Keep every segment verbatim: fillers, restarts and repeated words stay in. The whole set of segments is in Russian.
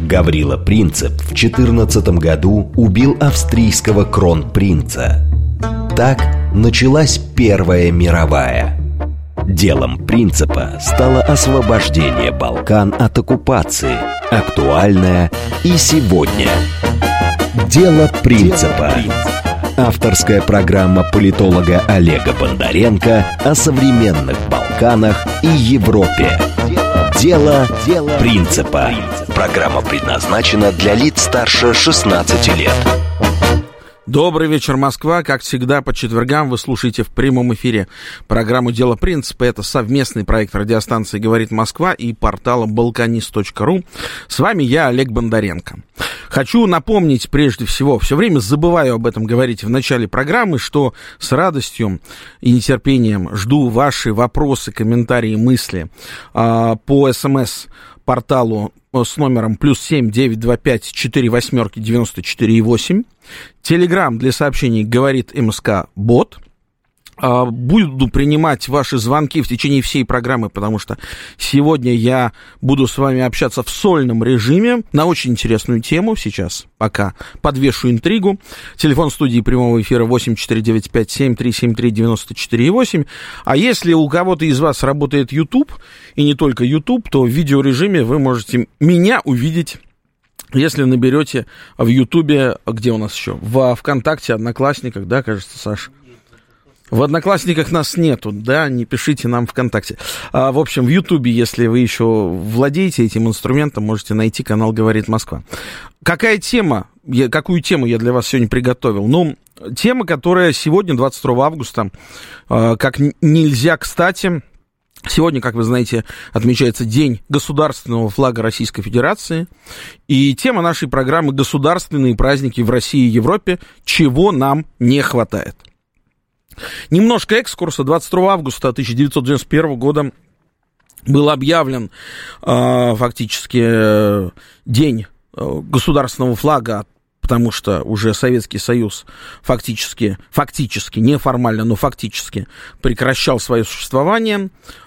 Гаврила Принцип в четырнадцатом году убил австрийского кронпринца. Так началась Первая мировая. Делом Принципа стало освобождение Балкан от оккупации, актуальное и сегодня. Дело Принципа. Авторская программа политолога Олега Бондаренко о современных Балканах и Европе. Дело Принципа. Программа предназначена для лиц старше шестнадцати лет. Добрый вечер, Москва. Как всегда, по четвергам вы слушаете в прямом эфире программу «Дело Принципа». Это совместный проект радиостанции «Говорит Москва» и портала балканист точка ру. С вами я, Олег Бондаренко. Хочу напомнить, прежде всего, все время забываю об этом говорить в начале программы, что с радостью и нетерпением жду ваши вопросы, комментарии, мысли э, по СМС-порталу с номером плюс семь девятьсот двадцать пять четыре восьмерки девяносто четыре восемь. Телеграм для сообщений «Говорит МСК Бот». Буду принимать ваши звонки в течение всей программы, потому что сегодня я буду с вами общаться в сольном режиме на очень интересную тему. Сейчас пока подвешу интригу. Телефон студии прямого эфира восемь четыре девять пять семь три семь три девяносто четыре восемь. А если у кого-то из вас работает YouTube, и не только YouTube, то в видеорежиме вы можете меня увидеть, если наберете в Ютубе, где у нас еще, во ВКонтакте, Одноклассниках, да, кажется, Саша? В Одноклассниках нас нету, да, не пишите нам ВКонтакте. А, в общем, в Ютубе, если вы еще владеете этим инструментом, можете найти канал «Говорит Москва». Какая тема, я, какую тему я для вас сегодня приготовил? Ну, тема, которая сегодня, двадцать второго августа, а, как нельзя кстати... Сегодня, как вы знаете, отмечается День государственного флага Российской Федерации. И тема нашей программы «Государственные праздники в России и Европе. Чего нам не хватает?». Немножко экскурса. двадцать второго августа тысяча девятьсот девяносто первого года был объявлен э, фактически э, День э, государственного флага, потому что уже Советский Союз фактически, фактически, неформально, но фактически прекращал свое существование.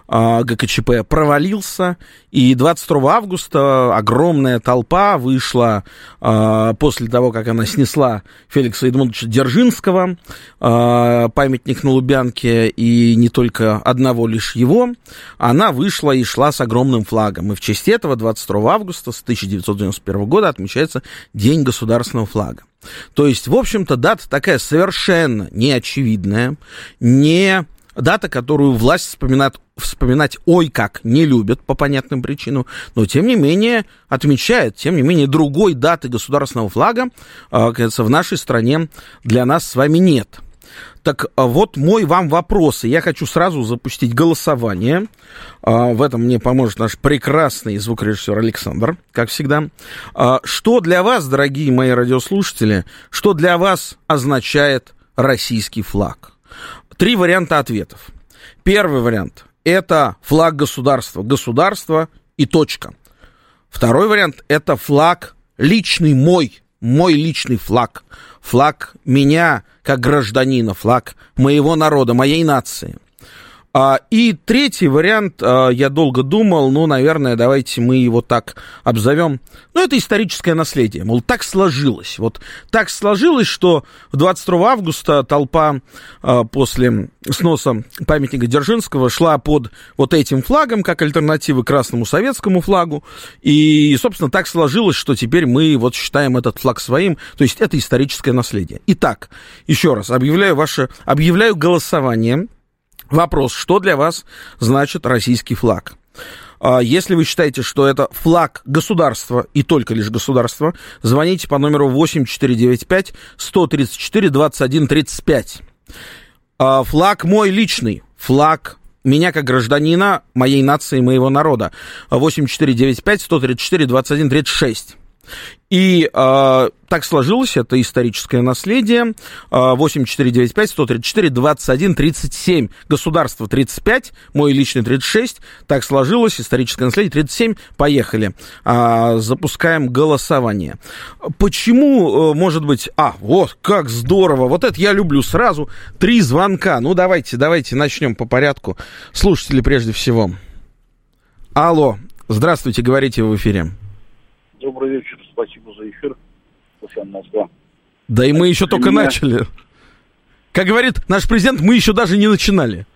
ГКЧП провалился, и двадцать второго августа огромная толпа вышла после того, как она снесла Феликса Эдмундовича Дзержинского, памятник на Лубянке, и не только одного лишь его, она вышла и шла с огромным флагом. И в честь этого двадцать второго августа с тысяча девятьсот девяносто первого года отмечается День государственного флага. То есть, в общем-то, дата такая совершенно неочевидная, не... Дата, которую власть вспоминает, вспоминать ой как не любят по понятным причинам, но тем не менее отмечает, тем не менее другой даты государственного флага, кажется, в нашей стране для нас с вами нет. Так вот мой вам вопрос, и я хочу сразу запустить голосование. В этом мне поможет наш прекрасный звукорежиссер Александр, как всегда. Что для вас, дорогие мои радиослушатели, что для вас означает российский флаг? Три варианта ответов. Первый вариант – это флаг государства. Государство и точка. Второй вариант – это флаг личный мой, мой личный флаг. Флаг меня как гражданина, флаг моего народа, моей нации. И третий вариант, я долго думал, ну, наверное, давайте мы его так обзовем. Ну, это историческое наследие. Мол, так сложилось. Вот так сложилось, что двадцать второго августа толпа после сноса памятника Дзержинского шла под вот этим флагом, как альтернатива красному советскому флагу. И, собственно, так сложилось, что теперь мы вот считаем этот флаг своим. То есть это историческое наследие. Итак, еще раз, объявляю ваше, объявляю голосование. Вопрос, что для вас значит российский флаг? Если вы считаете, что это флаг государства и только лишь государства, звоните по номеру восемь четыре девять пять сто тридцать четыре двадцать один тридцать пять. Флаг мой личный, флаг меня как гражданина моей нации, моего народа. восемь четыре девять пять сто тридцать четыре двадцать один тридцать шесть. И э, так сложилось, это историческое наследие. восемь четыре девять пять сто тридцать четыре двадцать один тридцать семь. Государство тридцать пять, мой личный тридцать шесть. Так сложилось, историческое наследие тридцать семь. Поехали. Э, запускаем голосование. Почему, э, может быть... А, вот, как здорово. Вот это я люблю сразу. Три звонка. Ну, давайте, давайте начнем по порядку. Слушатели прежде всего. Алло, здравствуйте, говорите в эфире. Добрый вечер, спасибо за эфир. Москва. Да и мы еще только меня... начали. Как говорит наш президент, мы еще даже не начинали.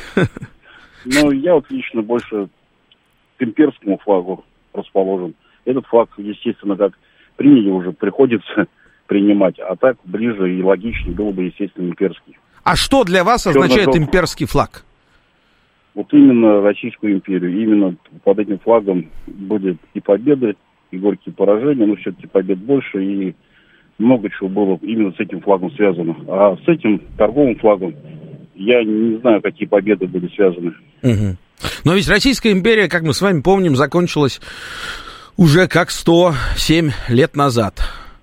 Ну, я вот лично больше к имперскому флагу расположен. Этот флаг, естественно, как приняли уже, приходится принимать. А так ближе и логичнее было бы, естественно, имперский. А что для вас означает имперский флаг? Вот именно Российскую империю. Именно под этим флагом будет и победы, и горькие поражения. Но все-таки побед больше, и много чего было именно с этим флагом связано. А с этим торговым флагом я не знаю, какие победы были связаны. Угу. Но ведь Российская империя, как мы с вами помним, закончилась уже как сто семь лет назад.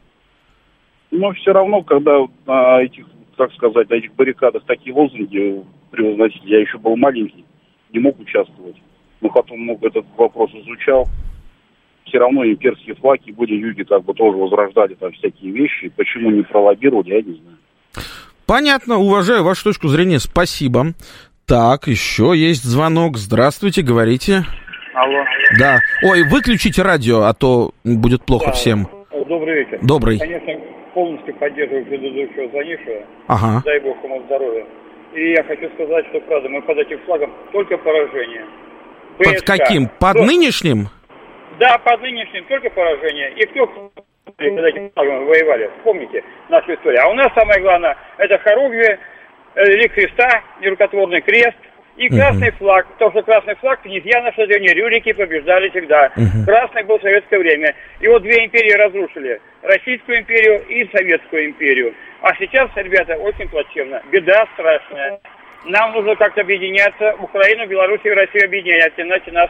Но все равно, когда на этих, так сказать, на этих баррикадах такие лозунги превозносили, я еще был маленький, не мог участвовать. Но потом много этот вопрос изучал. Все равно имперские флаги были, люди как бы тоже возрождали там всякие вещи. Почему не пролоббировали, я не знаю. Понятно, уважаю вашу точку зрения, спасибо. Так, еще есть звонок. Здравствуйте, говорите. Алло. Да. Ой, выключите радио, а то будет плохо, да, всем. Добрый вечер. Добрый. Конечно, полностью поддерживаю предыдущего звонившего. Ага. Дай бог ему здоровья. И я хочу сказать, что, правда, мы под этим флагом только поражение. Под каким? Под кто? Нынешним? Да, под нынешним только поражение. И кто под этим флагом воевали? Вспомните нашу историю. А у нас самое главное, это хоругвие, лик Христа, нерукотворный крест и красный uh-huh. флаг. Потому что красный флаг, князья нашей древней Рюрики побеждали всегда. Uh-huh. Красный был в советское время. И вот две империи разрушили. Российскую империю и Советскую империю. А сейчас, ребята, очень плачевно. Беда страшная. Нам нужно как-то объединяться. Украину, Белоруссию и Россию объединять, иначе нас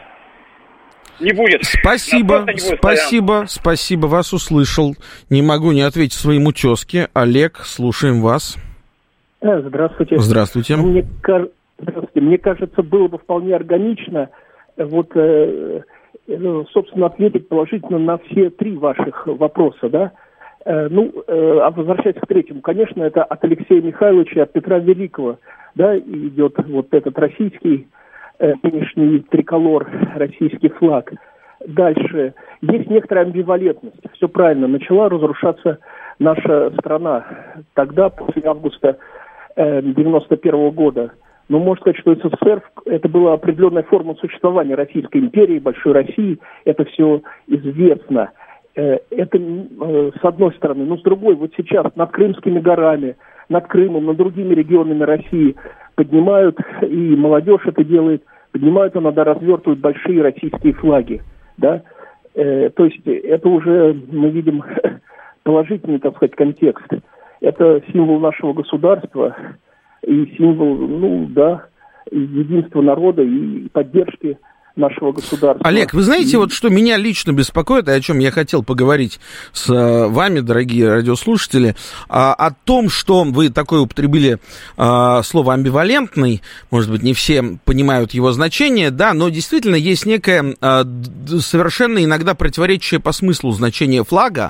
не будет. Спасибо, не будет, спасибо, стоян. спасибо, вас услышал. Не могу не ответить своему тезке. Олег, слушаем вас. Здравствуйте. Здравствуйте. Мне, Здравствуйте. Мне кажется, было бы вполне органично вот, э, собственно, ответить положительно на все три ваших вопроса, да. Э, ну, э, а возвращаясь к третьему, конечно, это от Алексея Михайловича, от Петра Великого, да, идет вот этот российский э, нынешний триколор, российский флаг. Дальше. Есть некоторая амбивалентность. Все правильно. Начала разрушаться наша страна. Тогда, после августа девяносто первого года. Но можно сказать, что СССР это была определенная форма существования Российской империи, Большой России. Это все известно. Это с одной стороны. Но с другой, вот сейчас над Крымскими горами, над Крымом, над другими регионами России поднимают, и молодежь это делает, поднимают иногда, развертывают большие российские флаги. Да? То есть это уже, мы видим, положительный, так сказать, контекст. Это символ нашего государства и символ, ну да, единства народа и поддержки нашего государства. Олег, вы знаете, и... вот что меня лично беспокоит, и о чем я хотел поговорить с вами, дорогие радиослушатели, о том, что вы такое употребили слово амбивалентный, может быть, не все понимают его значение, да, но действительно есть некое совершенно иногда противоречащее по смыслу значение флага,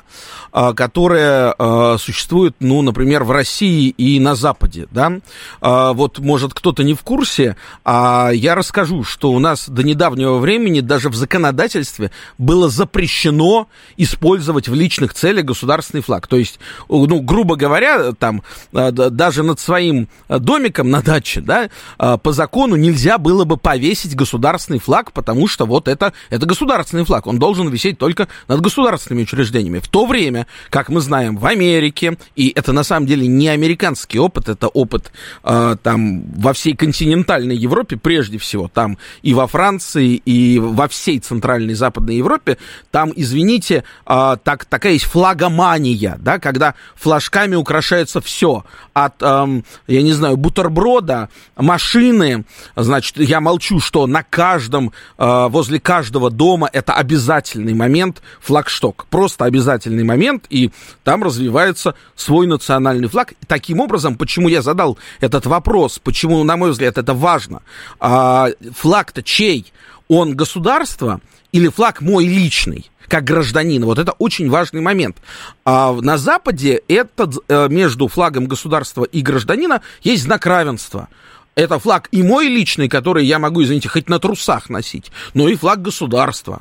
которое существует, ну, например, в России и на Западе, да. Вот, может, кто-то не в курсе, а я расскажу, что у нас до недавнего времени даже в законодательстве было запрещено использовать в личных целях государственный флаг. То есть, ну, грубо говоря, там, даже над своим домиком на даче, да, по закону нельзя было бы повесить государственный флаг, потому что вот это, это государственный флаг. Он должен висеть только над государственными учреждениями. В то время, как мы знаем, в Америке, и это на самом деле не американский опыт, это опыт там во всей континентальной Европе прежде всего, там и во Франции, и во всей Центральной и Западной Европе, там, извините, э, так, такая есть флагомания, да, когда флажками украшается все, от, э, я не знаю, бутерброда, машины, значит, я молчу, что на каждом, э, возле каждого дома это обязательный момент флагшток, просто обязательный момент, и там развивается свой национальный флаг. Таким образом, почему я задал этот вопрос, почему, на мой взгляд, это важно, э, флаг-то чей? Он государство или флаг мой личный, как гражданина? Вот это очень важный момент. А на Западе этот, между флагом государства и гражданина есть знак равенства. Это флаг и мой личный, который я могу, извините, хоть на трусах носить, но и флаг государства.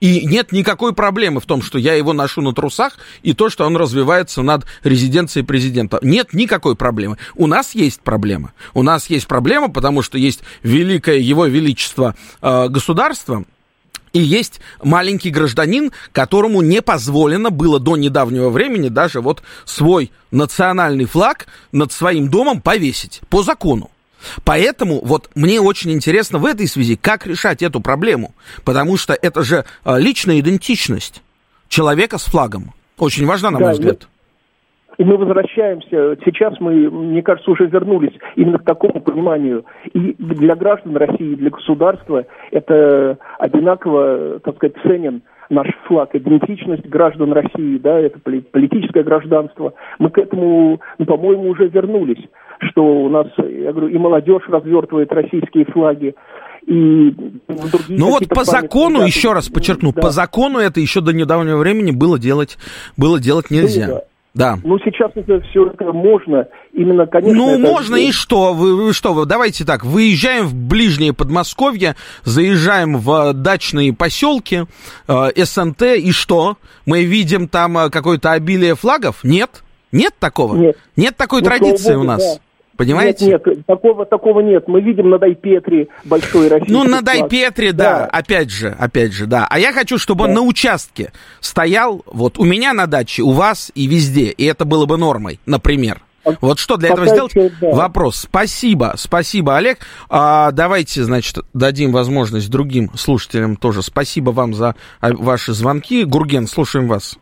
И нет никакой проблемы в том, что я его ношу на трусах, и то, что он развивается над резиденцией президента. Нет никакой проблемы. У нас есть проблема. У нас есть проблема, потому что есть великое его величество э, государство, и есть маленький гражданин, которому не позволено было до недавнего времени даже вот свой национальный флаг над своим домом повесить по закону. Поэтому вот мне очень интересно в этой связи, как решать эту проблему, потому что это же личная идентичность человека с флагом. Очень важна, на мой да, взгляд. И мы возвращаемся, сейчас мы, мне кажется, уже вернулись именно к такому пониманию. И для граждан России, и для государства это одинаково, так сказать, ценен наш флаг, идентичность граждан России, да, это политическое гражданство. Мы к этому, ну, по-моему, уже вернулись, что у нас, я говорю, и молодежь развертывает российские флаги, и другие. Ну вот по закону, даты, еще раз подчеркну, да. по закону это еще до недавнего времени было делать, было делать нельзя. Да. Да. Ну, сейчас это все это можно, именно, конечно... Ну, это... можно и что? Вы, вы что, вы, давайте так, выезжаем в ближнее Подмосковье, заезжаем в дачные поселки, э, СНТ, и что? Мы видим там какое-то обилие флагов? Нет? Нет такого? Нет. Нет такой ну, традиции Богу, у нас? Да. Понимаете? Нет, нет, такого, такого нет. Мы видим на Дайпетре большой российский Ну, на флаг. Дайпетре, да, да, опять же, опять же, да. А я хочу, чтобы да. он на участке стоял, вот у меня на даче, у вас и везде, и это было бы нормой, например. Вот что для этого сделать? Еще, да. Вопрос. Спасибо, спасибо, Олег. А, давайте, значит, дадим возможность другим слушателям тоже. Спасибо вам за ваши звонки. Гурген, слушаем вас.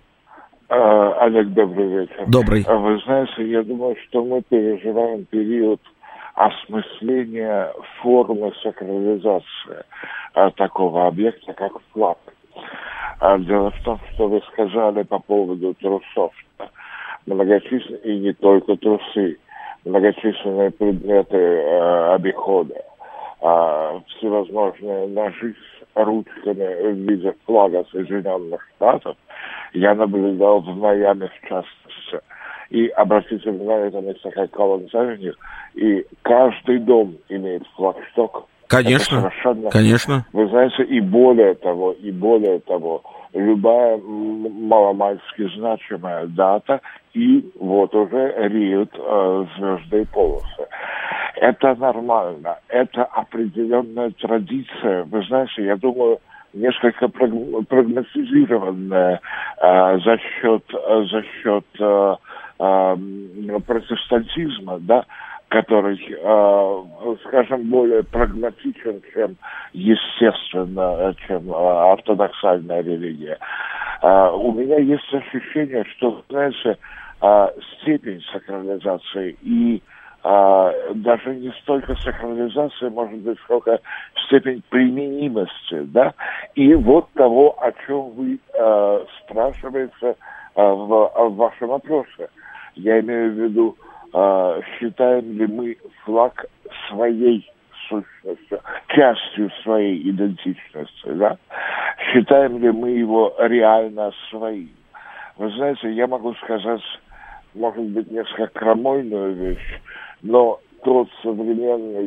Олег, добрый вечер. Добрый. Вы знаете, я думаю, что мы переживаем период осмысления формы сакрализации а, такого объекта, как флаг. А, дело в том, что вы сказали по поводу трусов. Многочисленные, и не только трусы, многочисленные предметы а, обихода, а, всевозможные ножи с ручками в виде флага Соединенных Штатов, я наблюдал в Майами в частности. И обратите внимание, это место как Коллинз-Авеню, и каждый дом имеет флагшток. Конечно, конечно. Вы знаете, и более того, и более того, любая маломальски значимая дата, и вот уже реют э, звездные полосы. Это нормально, это определенная традиция. Вы знаете, я думаю, несколько прагматизированная э, за счет, э, за счет э, э, протестантизма, да, который, э, скажем, более прагматичен, чем естественно, чем э, ортодоксальная религия. Э, у меня есть ощущение, что, знаете, э, степень сакрализации и Uh, даже не столько сакрализации, может быть, сколько степень применимости, да, и вот того, о чем вы uh, спрашиваете uh, в, в вашем вопросе. Я имею в виду, uh, считаем ли мы флаг своей сущностью, частью своей идентичности, да, считаем ли мы его реально своим. Вы знаете, я могу сказать, может быть, несколько крамольную вещь, но тот современный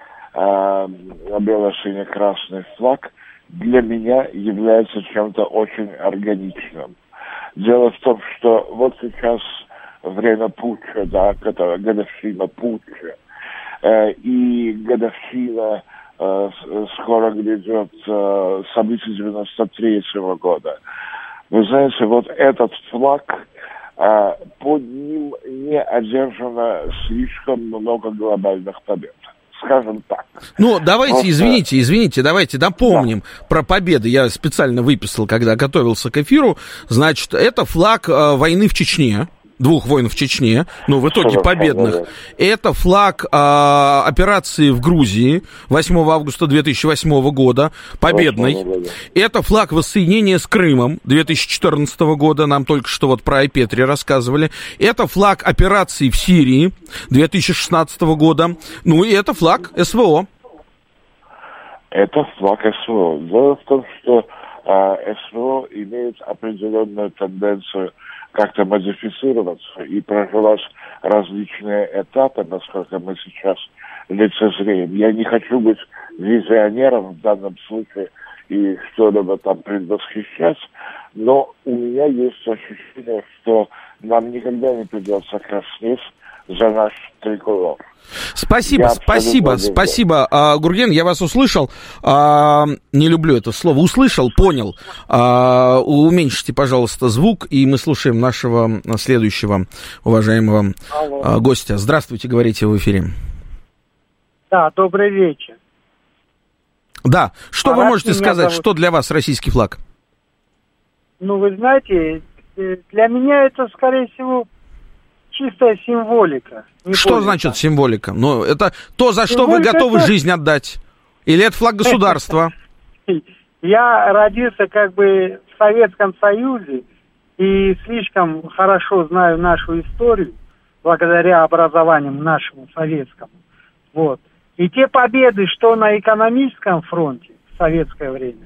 э, бело-сине-красный флаг для меня является чем-то очень органичным. Дело в том, что вот сейчас время путча, да, которое годовщина путча, э, и годовщина э, скоро грядет э, событий девяносто третьего года. Вы знаете, вот этот флаг, а под ним не одержано слишком много глобальных побед. Скажем так. Ну, давайте, Просто... извините, извините, давайте напомним да. про победы. Я специально выписал, когда готовился к эфиру. Значит, это флаг э, войны в Чечне. Двух войн в Чечне, ну, в итоге победных. Это флаг а, операции в Грузии восьмого августа две тысячи восьмого года, победный. Это флаг воссоединения с Крымом две тысячи четырнадцатого года, нам только что вот про Айпетри рассказывали. Это флаг операции в Сирии две тысячи шестнадцатого года. Ну, и это флаг СВО. Это флаг СВО. Дело в том, что а, СВО имеет определенную тенденцию как-то модифицироваться и проживать различные этапы, насколько мы сейчас лицезреем. Я не хочу быть визионером в данном случае и что-либо там предвосхищать, но у меня есть ощущение, что нам никогда не придется краснеть за наш триколор. Спасибо, спасибо, спасибо, а, Гурген, я вас услышал, а, не люблю это слово, услышал, понял, а, уменьшите, пожалуйста, звук, и мы слушаем нашего следующего уважаемого а, гостя. Здравствуйте, говорите в эфире. Да, добрый вечер. Да, что Марат, вы можете сказать, зовут... что для вас российский флаг? Ну, вы знаете, для меня это, скорее всего, чистая символика. Что более значит так. символика? Ну, это то, за что символика вы готовы это... жизнь отдать? Или это флаг государства? Я родился как бы в Советском Союзе и слишком хорошо знаю нашу историю благодаря образованию нашему советскому. Вот. И те победы, что на экономическом фронте в советское время,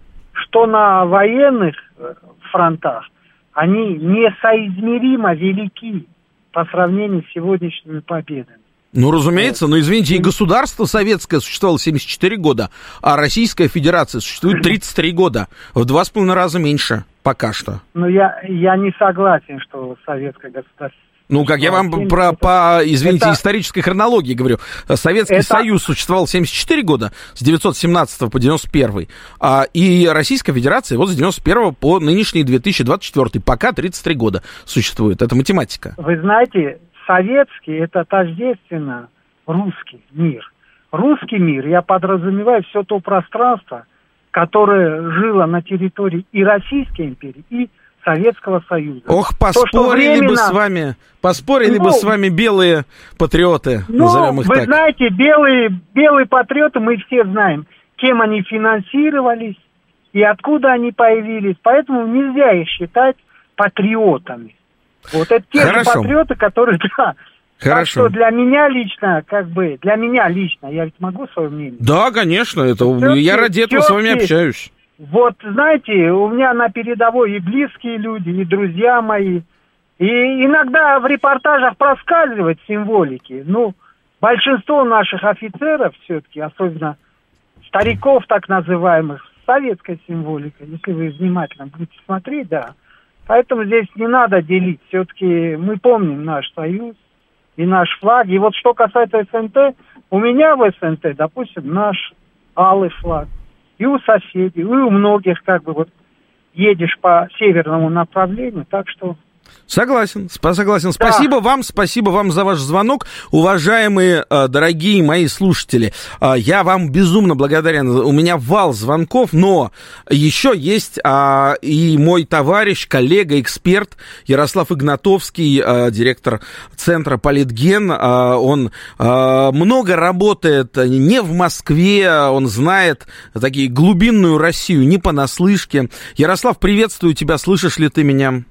что на военных фронтах, они несоизмеримо велики по сравнению с сегодняшними победами. Ну, разумеется, но, извините, и государство советское существовало семьдесят четыре года, а Российская Федерация существует тридцать три года, в два с половиной раза меньше пока что. Ну, я, я не согласен, что советское государство... Ну, как я вам про, по, извините, это... исторической хронологии говорю. Советский это... Союз существовал семьдесят четыре года, с девятьсот семнадцатого по девяносто первый, а, и Российская Федерация вот с девяносто первого по нынешний две тысячи двадцать четвёртый, пока тридцать три года существует. Это математика. Вы знаете, советский — это тождественно русский мир. Русский мир, я подразумеваю все то пространство, которое жило на территории и Российской империи, и Советского Союза. Ох, поспорили то, временно... бы с вами, поспорили ну, бы с вами белые патриоты, ну, назовем их вы так. Вы знаете, белые, белые патриоты, мы все знаем, кем они финансировались и откуда они появились, поэтому нельзя их считать патриотами. Вот это те же патриоты, которые, да. Хорошо. Так что для меня лично, как бы, для меня лично, я ведь могу свое мнение? Да, конечно, это все-таки, я ради этого с вами общаюсь. Вот, знаете, у меня на передовой и близкие люди, и друзья мои. И иногда в репортажах проскальзывают символики. Ну, большинство наших офицеров все-таки, особенно стариков так называемых, советская символика. Если вы внимательно будете смотреть, да. Поэтому здесь не надо делить. Все-таки мы помним наш союз и наш флаг. И вот что касается СНТ, у меня в СНТ, допустим, наш алый флаг. И у соседей, и у многих, как бы, вот, едешь по северному направлению, так что... Согласен, согласен. Спасибо да. вам, спасибо вам за ваш звонок. Уважаемые, дорогие мои слушатели, я вам безумно благодарен. У меня вал звонков, но еще есть а, и мой товарищ, коллега, эксперт Ярослав Игнатовский, а, директор центра Политген. А, он а, много работает не в Москве, он знает такие глубинную Россию не понаслышке. Ярослав, приветствую тебя, слышишь ли ты меня?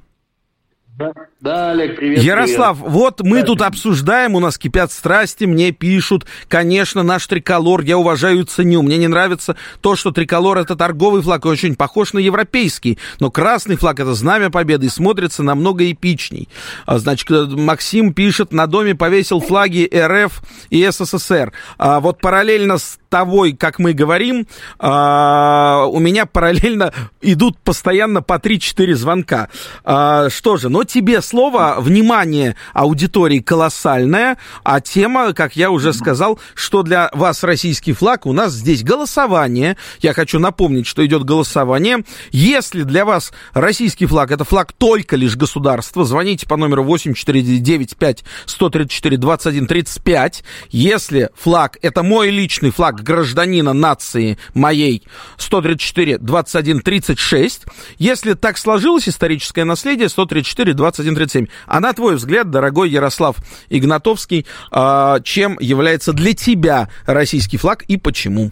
Да, да, Олег, привет. Ярослав, привет. вот мы да. тут обсуждаем, у нас кипят страсти, мне пишут, конечно, наш триколор, я уважаю и ценю, мне не нравится то, что триколор — это торговый флаг, и очень похож на европейский, но красный флаг — это знамя победы и смотрится намного эпичней. Значит, Максим пишет, на доме повесил флаги РФ и СССР. А вот параллельно с тобой, как мы говорим, а, у меня параллельно идут постоянно по три-четыре звонка. А, что же, но тебе слово, внимание аудитории колоссальное, а тема, как я уже сказал, что для вас российский флаг, у нас здесь голосование. Я хочу напомнить, что идет голосование. Если для вас российский флаг — это флаг только лишь государства, звоните по номеру восемь четыре девять пять сто тридцать четыре двадцать один тридцать пять. Если флаг — это мой личный флаг гражданина нации моей, сто тридцать четыре двадцать один тридцать шесть. Если так сложилось историческое наследие, сто тридцать четыре двадцать один тридцать семь. А на твой взгляд, дорогой Ярослав Игнатовский, чем является для тебя российский флаг и почему?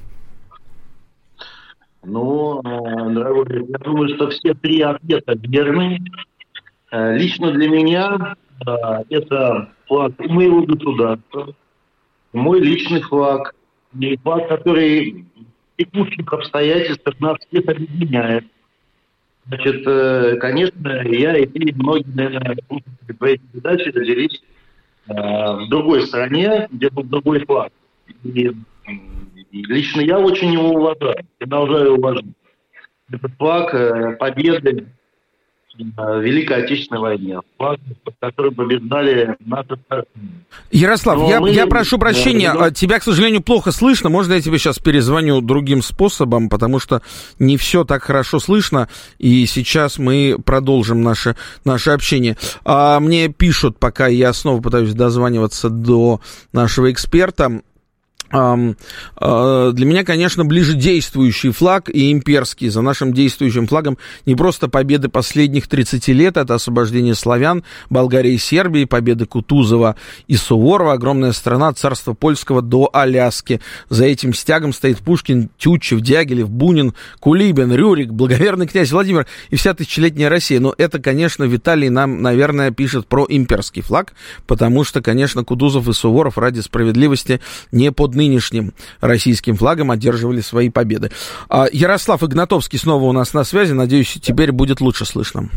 Ну, дорогой, я думаю, что все три ответа верны. Лично для меня это флаг моего государства, мой личный флаг, и флаг, который в текущих обстоятельствах нас всех объединяет. Значит, конечно, я и многие, наверное, по этой задаче родились в другой стране, где был другой флаг. И И лично я очень его уважаю, продолжаю уважать. Это флаг э, победы в Великой Отечественной войне, флаг, под которым побеждали наши страны. Ярослав, я, мы... я прошу прощения, да, тебя, к сожалению, плохо слышно. Можно я тебе сейчас перезвоню другим способом, потому что не все так хорошо слышно, и сейчас мы продолжим наше, наше общение. А мне пишут, пока я снова пытаюсь дозваниваться до нашего эксперта. Для меня, конечно, ближе действующий флаг и имперский. За нашим действующим флагом не просто победы последних тридцати лет, это освобождение славян, Болгарии и Сербии, победы Кутузова и Суворова, огромная страна, царства польского до Аляски. За этим стягом стоит Пушкин, Тютчев, Дягилев, Бунин, Кулибин, Рюрик, благоверный князь Владимир и вся тысячелетняя Россия. Но это, конечно, Виталий нам, наверное, пишет про имперский флаг, потому что, конечно, Кутузов и Суворов ради справедливости не под нынешним российским флагом одерживали свои победы. Ярослав Игнатовский снова у нас на связи. Надеюсь, теперь будет лучше слышно.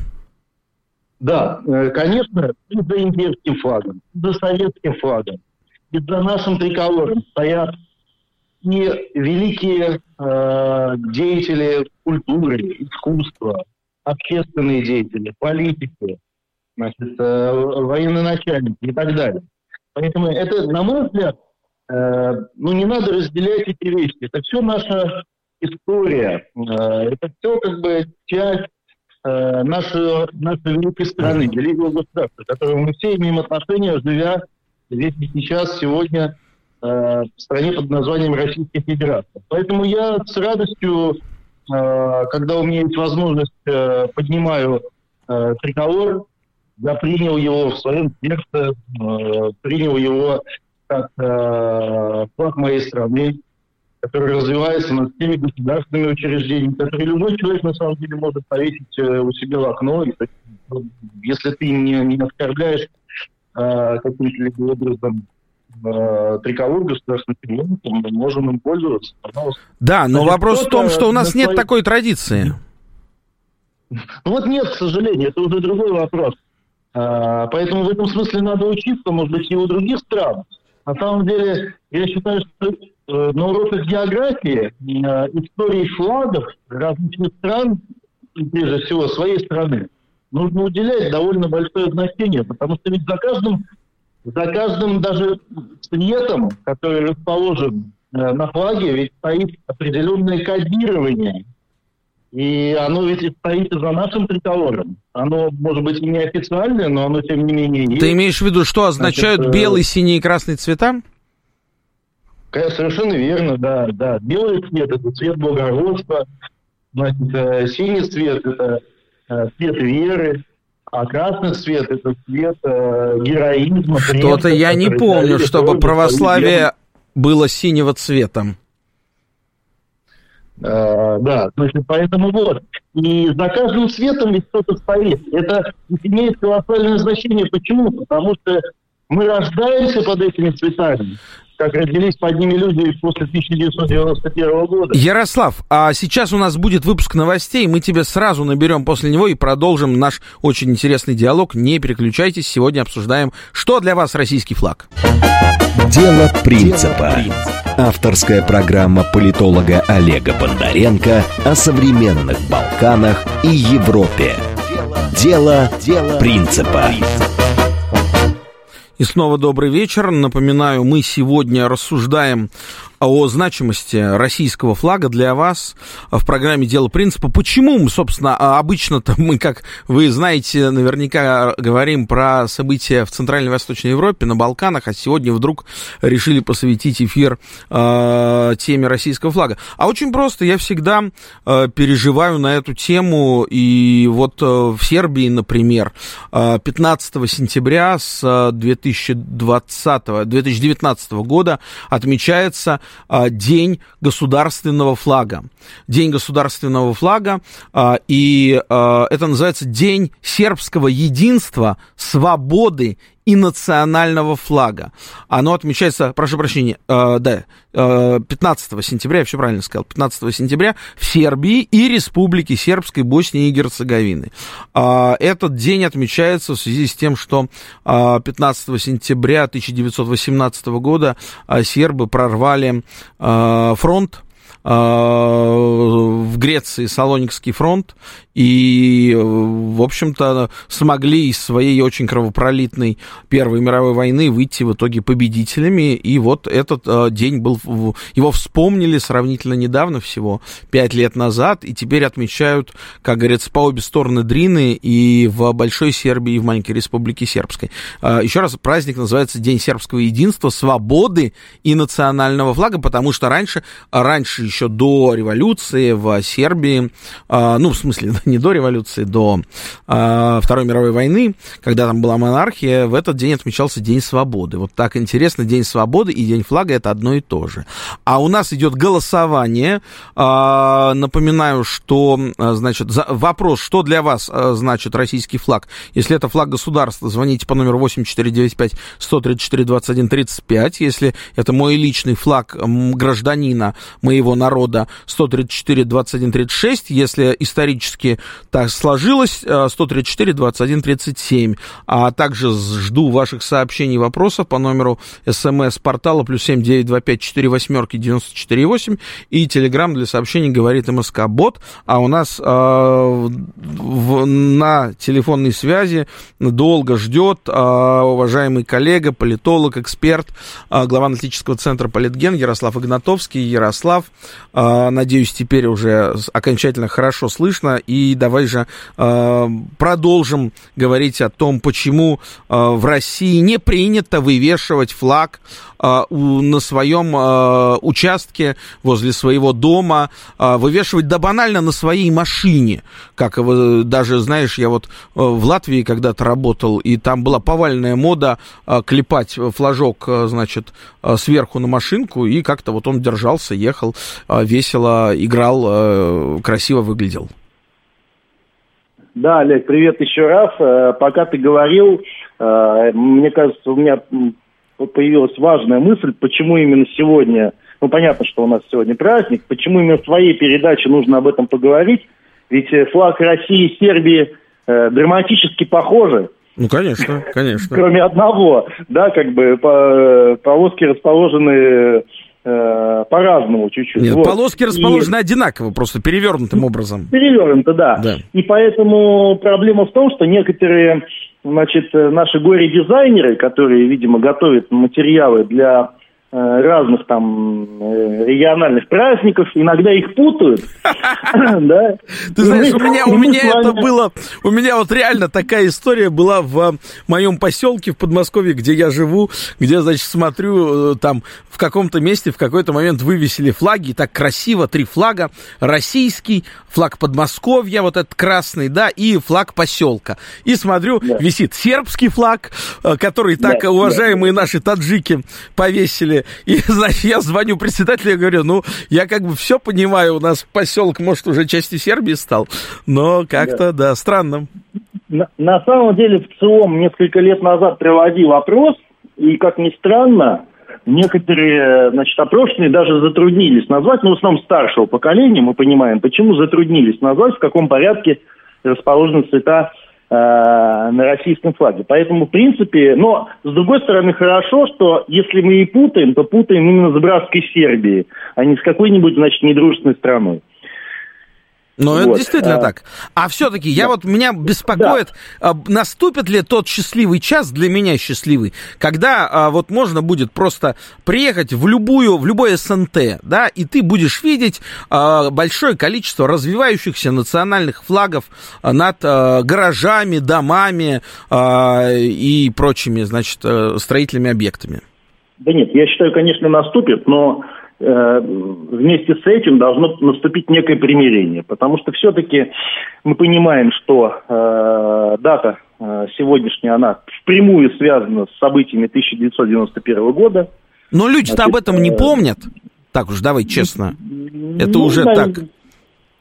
Да, конечно, и за имперским флагом, и за советским флагом, и за нашим триколором стоят и великие э, деятели культуры, искусства, общественные деятели, политики, значит, э, военноначальники и так далее. Поэтому это, на мой взгляд, ну, не надо разделять эти вещи. Это все наша история. Это все как бы часть нашей, нашей великой страны, великого государства, к которому мы все имеем отношение, живя здесь и сейчас, сегодня в стране под названием Российская Федерация. Поэтому я с радостью, когда у меня есть возможность, поднимаю триколор, я принял его в своем сердце, принял его как э, флаг моей страны, который развивается над всеми государственными учреждениями, которые любой человек, на самом деле, может повесить э, у себя в окно. И, если ты не, не оскорбляешь э, каким-то образом э, триколор государственных символов, мы можем им пользоваться. Пожалуйста. Да, но Значит, вопрос в том, что у нас нет своей... такой традиции. Ну вот нет, к сожалению, это уже другой вопрос. Э, поэтому в этом смысле надо учиться, может быть, и у других стран. На самом деле, я считаю, что э, на уроках географии, э, истории флагов различных стран, и прежде всего своей страны, нужно уделять довольно большое значение, потому что ведь за каждым, за каждым даже цветом, который расположен э, на флаге, ведь стоит определенное кодирование. И оно ведь и стоит и за нашим триколором. Оно, может быть, и не официальное, но оно, тем не менее, есть. Ты имеешь в виду, что означают Значит, белый, синий и красный цвета? Совершенно верно, да. да. Белый цвет – это цвет благородства. Значит, синий цвет – это цвет веры. А красный цвет – это цвет героизма. Что-то я не помню, чтобы православие было синего цветом. Uh, да, значит, поэтому вот. И за каждым цветом ведь кто-то стоит. Это имеет колоссальное значение. Почему? Потому что мы рождаемся под этими цветами, как родились под ними люди после тысяча девятьсот девяносто первого года. Ярослав, а сейчас у нас будет выпуск новостей, мы тебя сразу наберем после него и продолжим наш очень интересный диалог. Не переключайтесь, сегодня обсуждаем, что для вас российский флаг. Дело принципа. Авторская программа политолога Олега Бондаренко о современных Балканах и Европе. Дело, Дело принципа. И снова добрый вечер. Напоминаю, мы сегодня рассуждаем о значимости российского флага для вас в программе «Дело принципа». Почему мы, собственно, обычно-то мы, как вы знаете, наверняка говорим про события в Центральной и Восточной Европе, на Балканах, а сегодня вдруг решили посвятить эфир э, теме российского флага. А очень просто, я всегда э, переживаю на эту тему, и вот э, в Сербии, например, э, пятнадцатого сентября с две тысячи двадцатого, две тысячи девятнадцатого года отмечается День государственного флага. День государственного флага, и это называется День сербского единства, свободы и национального флага. Оно отмечается, прошу прощения, э, да, э, пятнадцатого сентября, я все правильно сказал, пятнадцатого сентября в Сербии и Республике Сербской, Боснии и Герцеговины. Э, этот день отмечается в связи с тем, что э, пятнадцатого сентября тысяча девятьсот восемнадцатого года э, сербы прорвали э, фронт в Греции, Салоникский фронт, и, в общем-то, смогли из своей очень кровопролитной Первой мировой войны выйти в итоге победителями, и вот этот э, день был, его вспомнили сравнительно недавно, всего пять лет назад, и теперь отмечают, как говорится, по обе стороны Дрины, и в Большой Сербии, и в маленькой Республике Сербской. Э, еще раз, праздник называется День сербского единства, свободы и национального флага, потому что раньше, раньше еще до революции в Сербии, э, ну, в смысле, не до революции, до э, Второй мировой войны, когда там была монархия, в этот день отмечался День свободы. Вот так интересно, День свободы и День флага — это одно и то же. А у нас идет голосование. Э, напоминаю, что, значит, за, вопрос, что для вас э, значит российский флаг. Если это флаг государства, звоните по номеру восемь четыре девять пять сто тридцать четыре двадцать один тридцать пять. Если это мой личный флаг гражданина моего народа, сто тридцать четыре двадцать один тридцать шесть. Если исторически так сложилось, сто тридцать четыре двадцать один тридцать семь. А также жду ваших сообщений и вопросов по номеру смс-портала плюс семь девять два пять четыре восьмерки девяносто четыре восемь и телеграм для сообщений говорит МСК-бот. А у нас э, в, на телефонной связи долго ждет э, уважаемый коллега, политолог, эксперт, э, глава аналитического центра Политген Ярослав Игнатовский. Ярослав, э, надеюсь, теперь уже окончательно хорошо слышно. И давай же э, продолжим говорить о том, почему э, в России не принято вывешивать флаг э, у, на своем э, участке, возле своего дома, э, вывешивать, да банально, на своей машине. Как э, даже, знаешь, я вот э, в Латвии когда-то работал, и там была повальная мода э, клепать флажок, э, значит, э, сверху на машинку, и как-то вот он держался, ехал, э, весело играл, э, красиво выглядел. Да, Олег, привет еще раз. Пока ты говорил, мне кажется, у меня появилась важная мысль, почему именно сегодня, ну, понятно, что у нас сегодня праздник, почему именно в твоей передаче нужно об этом поговорить, ведь флаг России и Сербии драматически похожи. Ну, конечно, конечно. Кроме одного, да, как бы полоски расположены по-разному чуть-чуть. Нет, вот. Полоски расположены и... одинаково, просто перевернутым образом. Перевернуто, да. да. И поэтому проблема в том, что некоторые, значит, наши горе-дизайнеры, которые, видимо, готовят материалы для э, разных там э, региональных праздников, иногда их путают. Ты знаешь, у меня у меня это было, у меня вот реально такая история была в моем поселке в Подмосковье, где я живу, где, значит, смотрю, там в каком-то месте в какой-то момент вывесили флаги, так красиво, три флага: российский, флаг Подмосковья, вот этот красный, да, и флаг поселка. И смотрю, да. висит сербский флаг, который так да, уважаемые да. наши таджики повесили. И, значит, я звоню председателю, я говорю, ну, я как бы все понимаю, у нас поселок, может, уже частью Сербии стал, но как-то, да, да странно. На, на самом деле, в ЦИОМ несколько лет назад проводил опрос, и, как ни странно, некоторые, значит, опрошенные даже затруднились назвать, ну, в основном старшего поколения, мы понимаем, почему затруднились назвать, в каком порядке расположены цвета э, на российском флаге. Поэтому, в принципе, но, с другой стороны, хорошо, что если мы и путаем, то путаем именно с братской Сербией, а не с какой-нибудь, значит, недружественной страной. Ну, вот. Это действительно а, так. А все-таки, я да. вот, меня беспокоит, да. наступит ли тот счастливый час, для меня счастливый, когда а, вот можно будет просто приехать в любую, в любой СНТ, да, и ты будешь видеть а, большое количество развивающихся национальных флагов над а, гаражами, домами а, и прочими, значит, строительными объектами. Да нет, я считаю, конечно, наступит, но... вместе с этим должно наступить некое примирение, потому что все-таки мы понимаем, что э, дата э, сегодняшняя, она впрямую связана с событиями тысяча девятьсот девяносто первого года. Но люди-то Значит, об этом не помнят, так уж давай честно, это ну, уже да, так.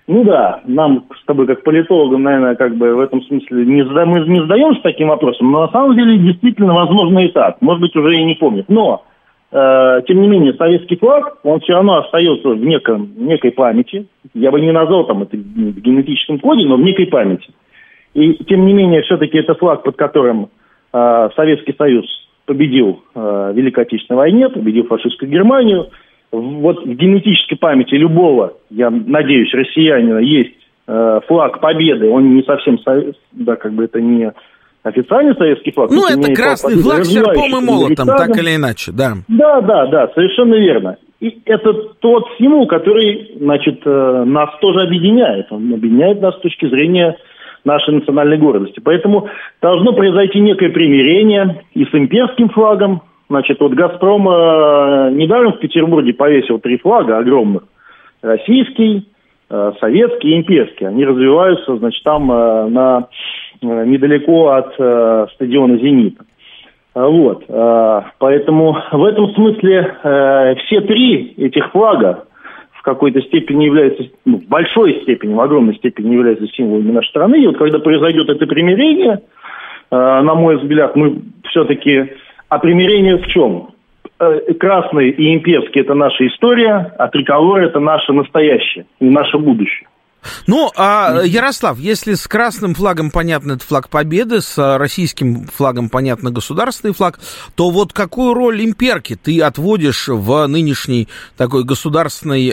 Ну да, нам с тобой как политологам, наверное, как бы в этом смысле не зада... мы не задаемся таким вопросом, но на самом деле действительно возможно и так. Может быть, уже и не помнят. Но, э, тем не менее, советский флаг, он все равно остается в неком, некой памяти. Я бы не назвал там это в генетическом коде, но в некой памяти. И, тем не менее, все-таки это флаг, под которым э, Советский Союз победил э, в Великой Отечественной войне, победил фашистскую Германию. Вот в генетической памяти любого, я надеюсь, россиянина есть э, флаг Победы. Он не совсем, да, как бы это не официальный советский флаг. Ну, это красный флаг с серпом и молотом, так или иначе, да. Да, да, да, совершенно верно. И это тот символ, который, значит, э, нас тоже объединяет. Он объединяет нас с точки зрения нашей национальной гордости. Поэтому должно произойти некое примирение и с имперским флагом. Значит, вот «Газпром» э, недаром в Петербурге повесил три флага огромных. Российский, э, советский и имперский. Они развиваются, значит, там э, на, э, недалеко от э, стадиона «Зенита». Э, вот. Э, поэтому в этом смысле э, все три этих флага в какой-то степени являются, ну, в большой степени, в огромной степени являются символами нашей страны. И вот когда произойдет это примирение, э, на мой взгляд, мы все-таки... А примирение в чем? Красный и имперский – это наша история, а триколор – это наше настоящее и наше будущее. Ну, а, Ярослав, если с красным флагом понятно, это флаг Победы, с российским флагом понятно, государственный флаг, то вот какую роль имперки ты отводишь в нынешней такой государственной,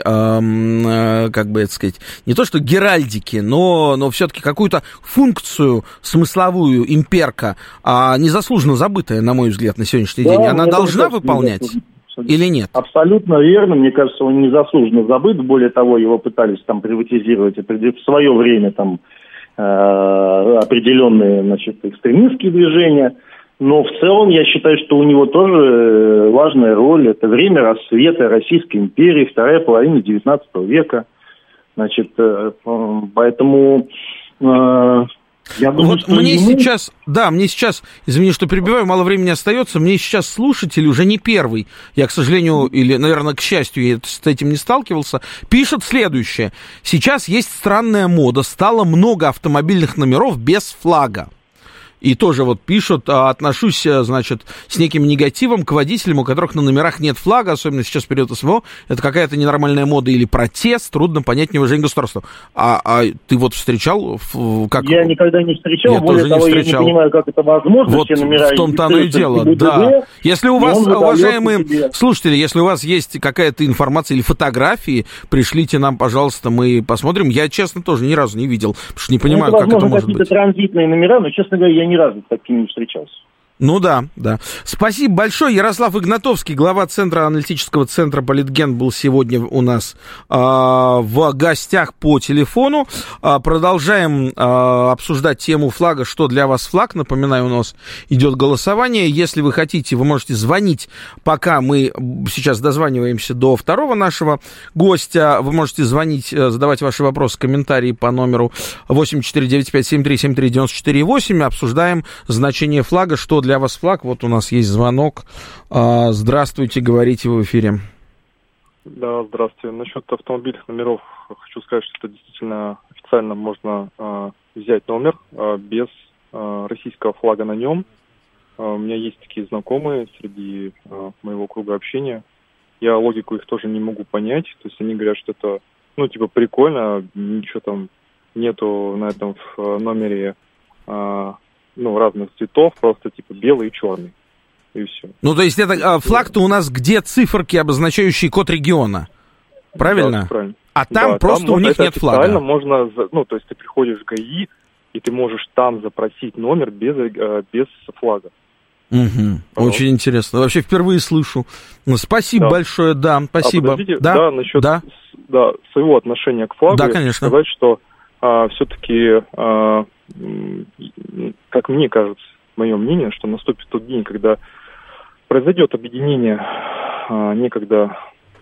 э, как бы это сказать, не то что геральдике, но, но все-таки какую-то функцию смысловую имперка, а незаслуженно забытая, на мой взгляд, на сегодняшний да, день, она должна выполнять? Или нет? Абсолютно верно. Мне кажется, он незаслуженно забыт. Более того, его пытались там приватизировать в свое время там э, определенные, значит, экстремистские движения. Но в целом я считаю, что у него тоже важная роль. Это время расцвета Российской империи, вторая половина девятнадцатого века. Значит, э, поэтому... Э, Я думаю, вот мне ему... сейчас, да, мне сейчас, извини, что перебиваю, мало времени остается, мне сейчас слушатели уже не первый, я, к сожалению, или, наверное, к счастью, я с этим не сталкивался, пишет следующее. Сейчас есть странная мода, стало много автомобильных номеров без флага. И тоже вот пишут, отношусь, значит, с неким негативом к водителям, у которых на номерах нет флага, особенно сейчас в период СВО. Это какая-то ненормальная мода или протест, трудно понять неуважение государства. А, а ты вот встречал? Как... Я никогда не встречал, я более того, не я не понимаю, как это возможно. Вот все номера в том-то оно и дело, да. Если у вас, уважаемые слушатели, если у вас есть какая-то информация или фотографии, пришлите нам, пожалуйста, мы посмотрим. Я, честно, тоже ни разу не видел, потому что не понимаю, ну, это, как возможно, это может быть. Это транзитные номера, но, честно говоря, я ни разу с таким не встречался. Ну да, да. Спасибо большое. Ярослав Игнатовский, глава Центра аналитического центра Политген, был сегодня у нас э, в гостях по телефону. Э, продолжаем э, обсуждать тему флага. Что для вас флаг? Напоминаю, у нас идет голосование. Если вы хотите, вы можете звонить, пока мы сейчас дозваниваемся до второго нашего гостя. Вы можете звонить, задавать ваши вопросы, комментарии по номеру восемь четыре девять пять семь три семь три девять четыре восемь. Обсуждаем значение флага, что для вас флаг. Вот у нас есть звонок. Здравствуйте, говорите в эфире. Да, здравствуйте. Насчет автомобильных номеров хочу сказать, что это действительно официально можно э, взять номер э, без э, российского флага на нем. Э, у меня есть такие знакомые среди э, моего круга общения. Я логику их тоже не могу понять. То есть они говорят, что это, ну, типа, прикольно, ничего там нету на этом в номере э, ну, разных цветов, просто типа белый и черный. И все. Ну, то есть это флаг-то у нас, где циферки, обозначающие код региона. Правильно? Да, правильно. А там да, просто там у них нет флага. Можно, ну, то есть ты приходишь в ГАИ, и ты можешь там запросить номер без, без флага. Угу. Очень интересно. Вообще впервые слышу. Ну, спасибо да. большое, да, спасибо. А, да? да, насчет да. Да, своего отношения к флагу. Да, конечно. Сказать, что а, все-таки... А, как мне кажется, мое мнение, что наступит тот день, когда произойдет объединение а, некогда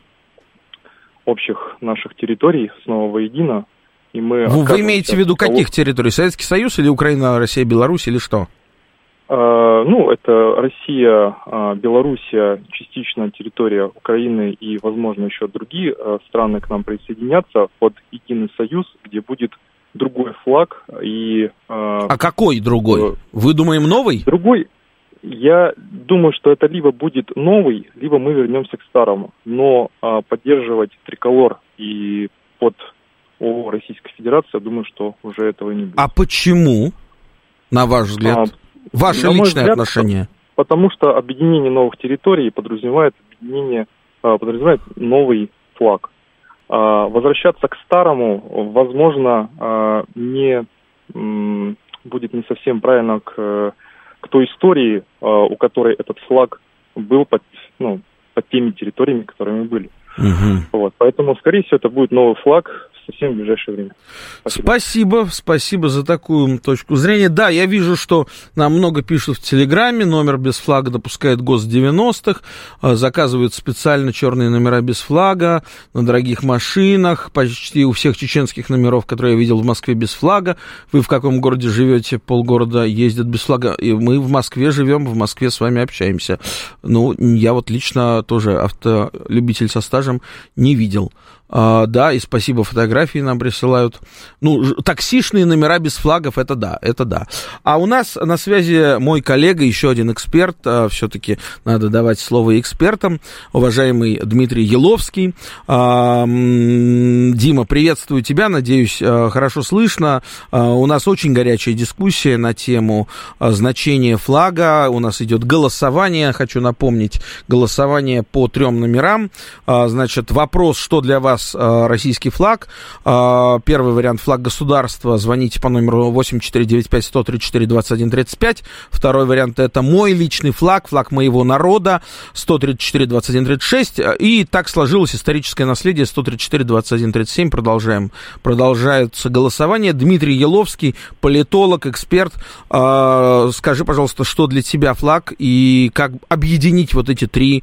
общих наших территорий снова воедино, и мы... Вы, вы имеете в виду каких территорий? Советский Союз или Украина, Россия, Беларусь или что? Ну, это Россия, Белоруссия, частично территория Украины и, возможно, еще другие страны к нам присоединятся под единый союз, где будет другой флаг и... А какой другой? Вы думаем, новый? Другой. Я думаю, что это либо будет новый, либо мы вернемся к старому. Но поддерживать триколор и под ООО Российской Федерации, я думаю, что уже этого не будет. А почему, на ваш взгляд? А, Ваше личное взгляд, отношение? Потому что объединение новых территорий подразумевает объединение, подразумевает новый флаг. Возвращаться к старому, возможно, не будет не совсем правильно к, к той истории, у которой этот флаг был под, ну, под теми территориями, которыми мы были. Угу. Вот, поэтому, скорее всего, это будет новый флаг совсем в ближайшее время. Спасибо. спасибо, спасибо за такую точку зрения. Да, я вижу, что нам много пишут в Телеграме, номер без флага допускает ГОСТ девяностых, заказывают специально черные номера без флага на дорогих машинах, почти у всех чеченских номеров, которые я видел в Москве, без флага. Вы в каком городе живете? Полгорода ездят без флага. И мы в Москве живем, в Москве с вами общаемся. Ну, я вот лично тоже автолюбитель со стажем не видел. Uh, да, и спасибо, фотографии нам присылают. Ну, таксишные номера без флагов, это да, это да. А у нас на связи мой коллега, еще один эксперт, uh, все-таки надо давать слово экспертам, уважаемый Дмитрий Еловский. Uh, Дима, приветствую тебя, надеюсь, uh, хорошо слышно. Uh, у нас очень горячая дискуссия на тему uh, значения флага. У нас идет голосование, хочу напомнить, голосование по трем номерам. Uh, значит, вопрос, что для вас российский флаг. Первый вариант — флаг государства. Звоните по номеру восемь четыре девять пять сто тридцать четыре двадцать один тридцать пять. Второй вариант — это мой личный флаг, флаг моего народа, сто тридцать четыре двадцать один тридцать шесть. И так сложилось историческое наследие, сто тридцать четыре двадцать один тридцать семь. Продолжаем. Продолжается голосование. Дмитрий Еловский, политолог, эксперт. Скажи, пожалуйста, что для тебя флаг и как объединить вот эти три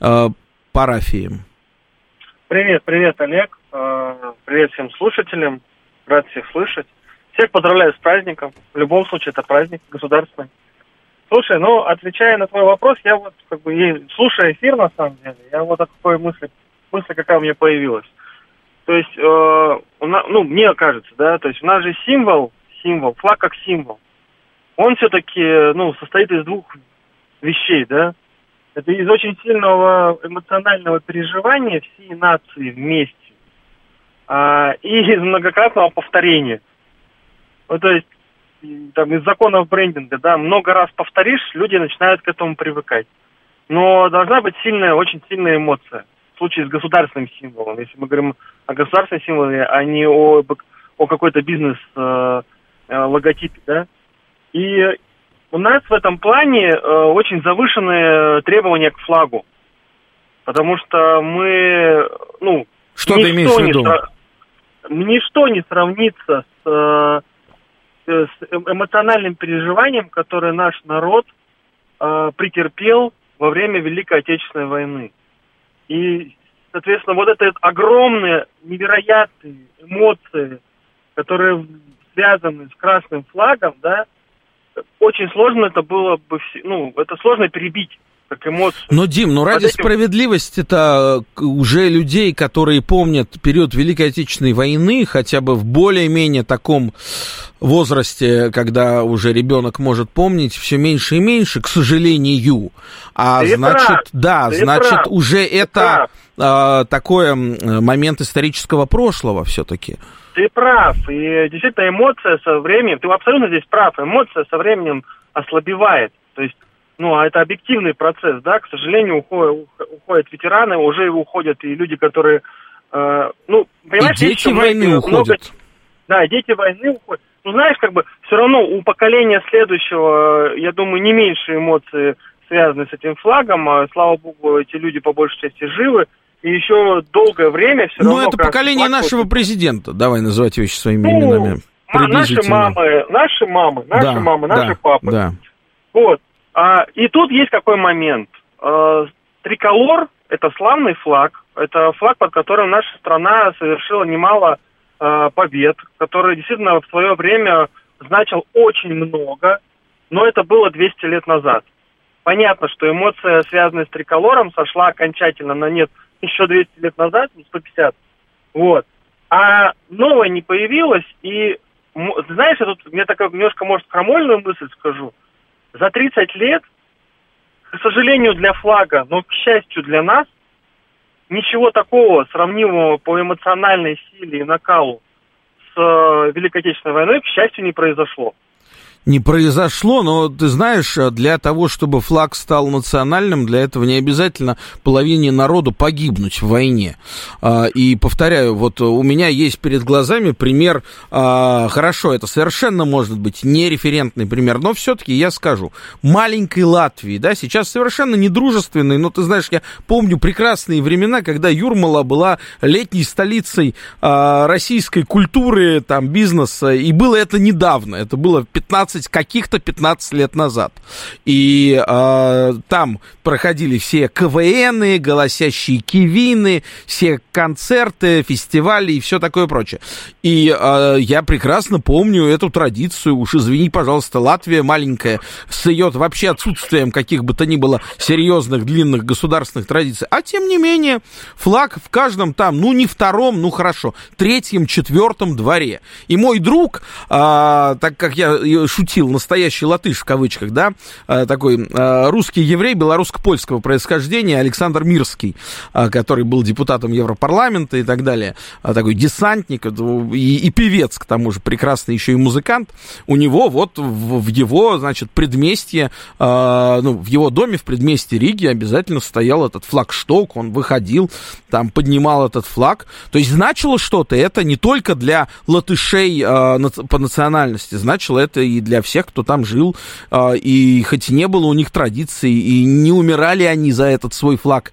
парафии? Привет, привет, Олег. Привет всем слушателям. Рад всех слышать. Всех поздравляю с праздником. В любом случае, это праздник государственный. Слушай, ну, отвечая на твой вопрос, я вот, как бы, слушая эфир, на самом деле, я вот о какой мысли, мысли какая у меня появилась. То есть, э, у нас, ну, мне кажется, да, то есть у нас же символ, символ, флаг как символ, он все-таки, ну, состоит из двух вещей, да. Это из очень сильного эмоционального переживания всей нации вместе а, и из многократного повторения. Ну, то есть, там, из законов брендинга, да, много раз повторишь, люди начинают к этому привыкать. Но должна быть сильная, очень сильная эмоция. В случае с государственным символом. Если мы говорим о государственном символе, а не о, о какой-то бизнес-логотипе, да. И у нас в этом плане э, очень завышенные требования к флагу, потому что мы, ну... Что ты имеешь в виду? Сра... Ничто не сравнится с, э, с эмоциональным переживанием, которое наш народ э, претерпел во время Великой Отечественной войны. И, соответственно, вот это огромные, невероятные эмоции, которые связаны с красным флагом, да, очень сложно это было бы, ну, это сложно перебить как эмоцию. Но, Дим, ну ради этим... справедливости-то уже людей, которые помнят период Великой Отечественной войны, хотя бы в более-менее таком возрасте, когда уже ребенок может помнить, все меньше и меньше, к сожалению. А ты значит, прав. да, ты значит, прав. уже ты это а, такой момент исторического прошлого все-таки. Ты прав, и действительно эмоция со временем, ты абсолютно здесь прав, эмоция со временем ослабевает, то есть, ну, а это объективный процесс, да, к сожалению, уходят, уходят ветераны, уже уходят и люди, которые, э, ну, понимаешь, и дети войны много, уходят. Да, дети войны уходят, ну, знаешь, как бы, все равно у поколения следующего, я думаю, не меньше эмоций связаны с этим флагом, а, слава богу, эти люди по большей части живы. И еще долгое время все равно... Ну, это поколение нашего будет... президента. Давай называть вещи своими ну, именами. Наши мамы, наши мамы, наши да, мамы, наши да, папы. Да. Вот. А, и тут есть какой момент. А, триколор – это славный флаг. Это флаг, под которым наша страна совершила немало а, побед, который действительно в свое время значил очень много. но это было двести лет назад. Понятно, что эмоция, связанная с триколором, сошла окончательно на нет еще двести лет назад, не сто пятьдесят. Вот. А новое не появилось, и, знаешь, я тут, мне такая немножко, может, крамольную мысль скажу. За тридцать лет, к сожалению, для флага, но, к счастью, для нас, ничего такого сравнимого по эмоциональной силе и накалу с э, Великой Отечественной войной, к счастью, не произошло. Не произошло, но ты знаешь, для того, чтобы флаг стал национальным, для этого не обязательно половине народу погибнуть в войне. И повторяю, вот у меня есть перед глазами пример, хорошо, это совершенно может быть не референтный пример, но все-таки я скажу, маленькой Латвии, да, сейчас совершенно недружественной, но ты знаешь, я помню прекрасные времена, когда Юрмала была летней столицей российской культуры, там, бизнеса, и было это недавно, это было пятнадцать каких-то пятнадцать лет назад. И э, там проходили все КВНы, голосящие кивины, все концерты, фестивали и все такое прочее. И э, я прекрасно помню эту традицию. Уж извини, пожалуйста, Латвия маленькая, с ее вообще отсутствием каких бы то ни было серьезных, длинных государственных традиций. А тем не менее, флаг в каждом там, ну не втором, ну хорошо, третьем, четвертом дворе. И мой друг, э, так как я шутил, настоящий латыш в кавычках, да, такой русский еврей белорусско-польского происхождения Александр Мирский, который был депутатом Европарламента и так далее, такой десантник и, и певец, к тому же, прекрасный еще и музыкант. У него вот в, в его, значит, предместье, ну, в его доме в предместье Риги обязательно стоял этот флагшток, он выходил, там поднимал этот флаг. То есть значило что-то, это не только для латышей по национальности, значило это и для всех, кто там жил, и хоть и не было у них традиций, и не умирали они за этот свой флаг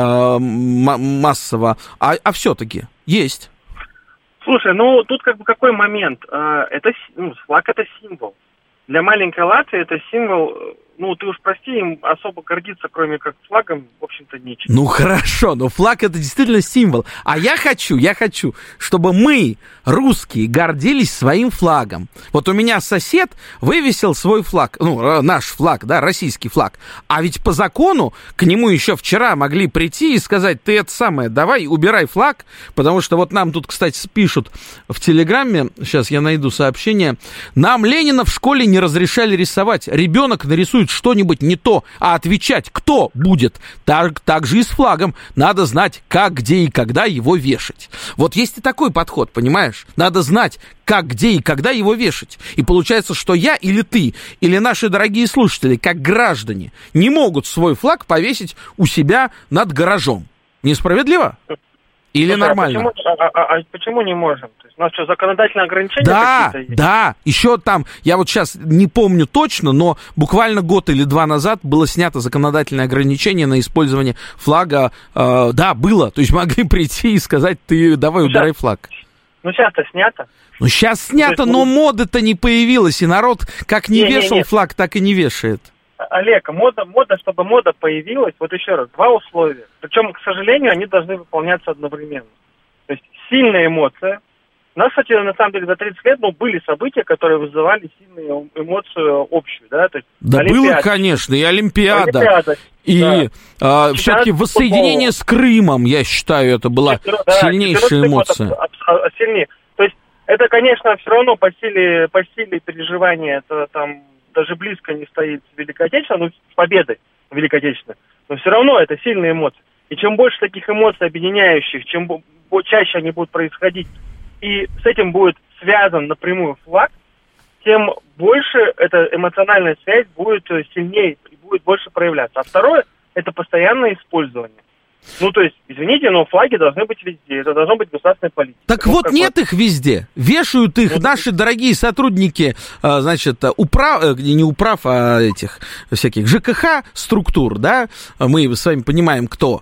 массово, а, а все-таки есть. Слушай, ну тут как бы какой момент? Это, ну, флаг это символ. Для маленькой Латвии это символ, ну, ты уж прости, им особо гордиться, кроме как флагом, в общем-то, нечем. Ну, хорошо, но флаг это действительно символ. А я хочу, я хочу, чтобы мы, русские, гордились своим флагом. Вот у меня сосед вывесил свой флаг, ну, наш флаг, да, российский флаг. А ведь по закону к нему еще вчера могли прийти и сказать, ты это самое, давай убирай флаг, потому что вот нам тут, кстати, пишут в Телеграме, сейчас я найду сообщение, нам Ленина в школе не разрешали рисовать. Ребенок нарисует что-нибудь не то, а отвечать кто будет. Так, так же и с флагом. Надо знать, как, где и когда его вешать. Вот есть и такой подход, понимаешь? Надо знать, как, где и когда его вешать. И получается, что я или ты, или наши дорогие слушатели, как граждане, не могут свой флаг повесить у себя над гаражом. Несправедливо? Или Слушай, нормально? А почему, а, а, а почему не можем? То есть у нас что, законодательные ограничения да, какие-то есть? Да, еще там, я вот сейчас не помню точно, но буквально год или два назад было снято законодательное ограничение на использование флага. Э, да, было. То есть могли прийти и сказать, ты давай ну, убирай сейчас, флаг. Ну сейчас-то снято. Ну сейчас снято, есть, но ну... моды-то не появилась, и народ как не, не вешал не, не. флаг, так и не вешает. Олег, мода, мода, чтобы мода появилась, вот еще раз, два условия. Причем, к сожалению, они должны выполняться одновременно. То есть сильная эмоция. У нас, кстати, на самом деле за тридцать лет, ну, были события, которые вызывали сильную эмоцию общую, да? То есть да было, конечно, и Олимпиада, Олимпиада и да. а, все-таки воссоединение футбол. С Крымом, я считаю, это была да, сильнейшая эмоция. Вот, сильнее. То есть это, конечно, все равно по силе, по силе переживания, это там даже близко не стоит с Великой Отечественной, ну, с победой Великой Отечественной, но все равно это сильные эмоции. И чем больше таких эмоций объединяющих, чем чаще они будут происходить, и с этим будет связан напрямую флаг, тем больше эта эмоциональная связь будет сильнее и будет больше проявляться. А второе – это постоянное использование. Ну, то есть, извините, но флаги должны быть везде. Это должно быть государственной политикой. Так ну, вот нет их везде. Вешают их ну, наши дорогие сотрудники, значит, управ, не управ, а этих всяких ЖКХ структур, да, мы с вами понимаем, кто.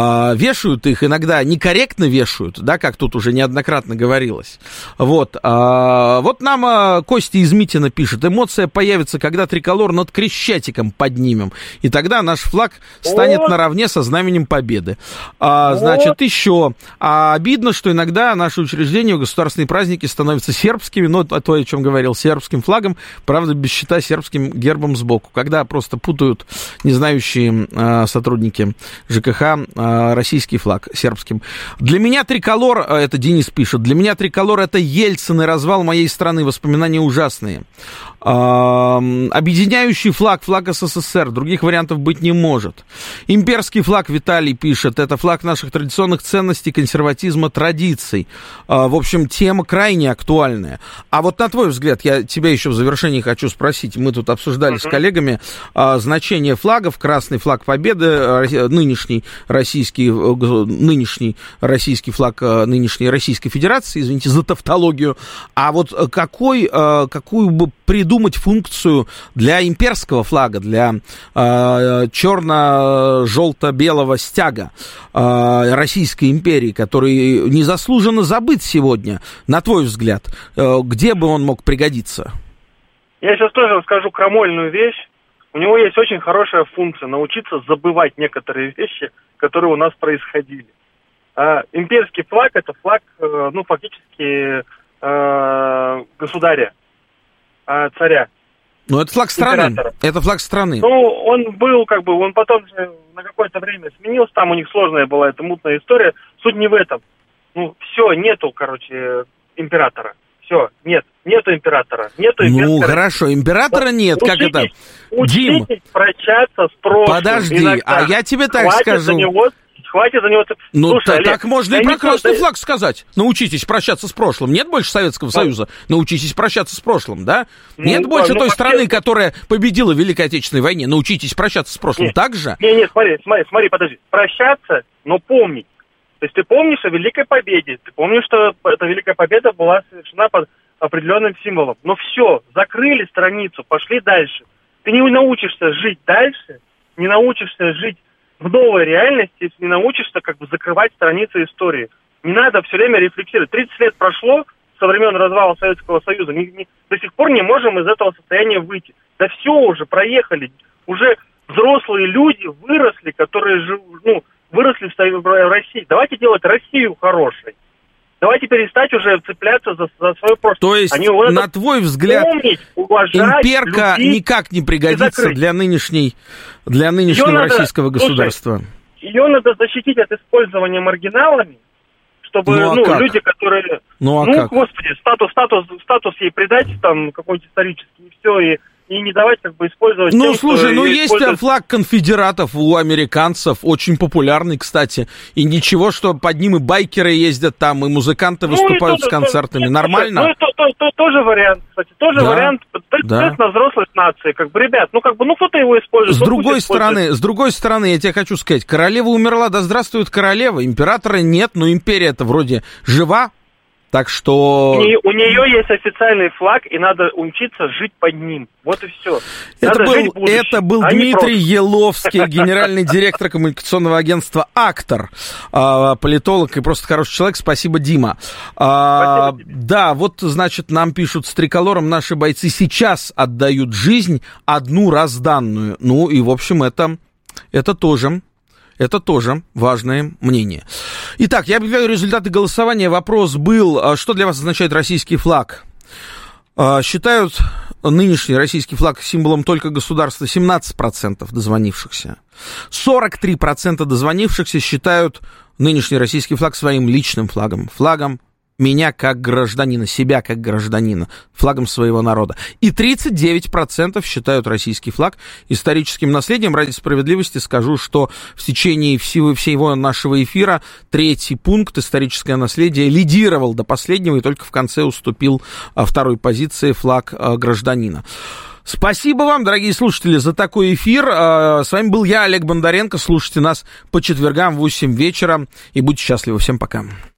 Вешают их, иногда некорректно вешают, да, как тут уже неоднократно говорилось. Вот. Вот нам Костя из Митина пишет, эмоция появится, когда триколор над Крещатиком поднимем. И тогда наш флаг станет О! наравне со знаменем Победы. Победы. А, значит, еще. А, обидно, что иногда наши учреждения в государственные праздники становятся сербскими, но то, о чем говорил, сербским флагом, правда, без щита, сербским гербом сбоку. Когда просто путают незнающие а, сотрудники ЖКХ а, российский флаг сербским. Для меня триколор, это Денис пишет, для меня триколор — это Ельцин и развал моей страны, воспоминания ужасные. А, объединяющий флаг, флаг СССР, других вариантов быть не может. Имперский флаг, Виталий пишет, это флаг наших традиционных ценностей, консерватизма, традиций. А, в общем, тема крайне актуальная. А вот на твой взгляд, я тебя еще в завершении хочу спросить, мы тут обсуждали uh-huh. с коллегами а, значение флагов, красный флаг Победы, нынешний российский, нынешний российский флаг нынешней Российской Федерации, извините за тавтологию, а вот какой, какую бы придумать функцию для имперского флага, для э, черно-желто-белого стяга э, Российской империи, который незаслуженно забыт сегодня, на твой взгляд, э, где бы он мог пригодиться? Я сейчас тоже скажу крамольную вещь. У него есть очень хорошая функция — научиться забывать некоторые вещи, которые у нас происходили. А, имперский флаг — это флаг, э, ну, фактически э, государя. Царя. Ну, это флаг страны. Это флаг страны. Ну, он был, как бы, он потом же на какое-то время сменился, там у них сложная была эта мутная история. Суть не в этом. Ну, все, нету, короче, императора. Все, нет, нету императора. Нету императора. Ну, хорошо, императора нет, учитесь, как это? Дим, прощаться с прошлым. Подожди, иногда. а я тебе так Хватит скажу. За него, хватит за него... Ну, Слушай, та, Олег, так можно и про никто... красный флаг сказать. Научитесь прощаться с прошлым. Нет больше Советского да. Союза? Научитесь прощаться с прошлым, да? Ну, нет ну, больше ну, той ну, страны, нет. которая победила в Великой Отечественной войне. Научитесь прощаться с прошлым. Нет. Так же? Нет, нет, смотри, смотри, смотри, подожди. Прощаться, но помнить. То есть ты помнишь о Великой Победе. Ты помнишь, что эта Великая Победа была совершена под определенным символом. Но все, закрыли страницу, пошли дальше. Ты не научишься жить дальше, не научишься жить в новой реальности, если не научишься как бы закрывать страницы истории. Не надо все время рефлексировать. тридцать лет прошло со времен развала Советского Союза. Не, не, до сих пор не можем из этого состояния выйти. Да все уже, проехали. Уже взрослые люди выросли, которые живут, ну, выросли в России. Давайте делать Россию хорошей. Давайте перестать уже цепляться за, за свое прошлое. То есть, Они, на твой взгляд, помнить, уважать, имперка любить, никак не пригодится для нынешней, для нынешнего ее российского надо, государства? Слушай, ее надо защитить от использования маргиналами, чтобы ну, а ну, как? люди, которые... Ну, а ну как? господи, статус, статус, статус ей придать, там, какой-то исторический, и все, и... И не давать как бы использовать... Ну, тем, слушай, ну есть использует... флаг конфедератов у американцев, очень популярный, кстати. И ничего, что под ним и байкеры ездят там, и музыканты ну, выступают и тоже, с концертами. Нет, Нормально? Ну, это то, то, тоже вариант, кстати. Тоже да, вариант. Да. На взрослость нации. Как бы, ребят, ну как бы, ну кто-то его использует. С другой стороны, с другой стороны, я тебе хочу сказать, королева умерла, да здравствует королева. Императора нет, но империя-то вроде жива. Так что... У нее, у нее есть официальный флаг, и надо учиться жить под ним. Вот и все. Это был, это был а Дмитрий Еловский, генеральный директор коммуникационного агентства «Актор», политолог и просто хороший человек. Спасибо, Дима. Спасибо тебе. Да, вот, значит, нам пишут с триколором: наши бойцы сейчас отдают жизнь, одну раз данную. Ну, и, в общем, это, это тоже... Это тоже важное мнение. Итак, я объявляю результаты голосования. Вопрос был, что для вас означает российский флаг? Считают нынешний российский флаг символом только государства семнадцать процентов дозвонившихся. сорок три процента дозвонившихся считают нынешний российский флаг своим личным флагом. Флагом меня как гражданина, себя как гражданина, флагом своего народа. И тридцать девять процентов считают российский флаг историческим наследием. Ради справедливости скажу, что в течение всего, всего нашего эфира третий пункт «Историческое наследие» лидировал до последнего и только в конце уступил второй позиции флаг гражданина. Спасибо вам, дорогие слушатели, за такой эфир. С вами был я, Олег Бондаренко. Слушайте нас по четвергам в восемь вечера и будьте счастливы. Всем пока.